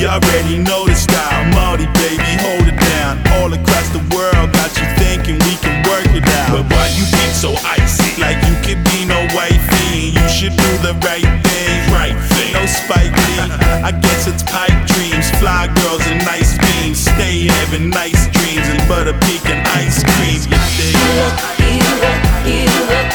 You already know the style, Marty baby, hold it down. All across the world, got you thinking we can work it out. But why you being so icy? Like you could be no wifey. You should do the right thing, no Spike Lee. I guess it's pipe dreams, fly girls and nice beams. Stay having nice dreams and butter pecan ice cream. You dig?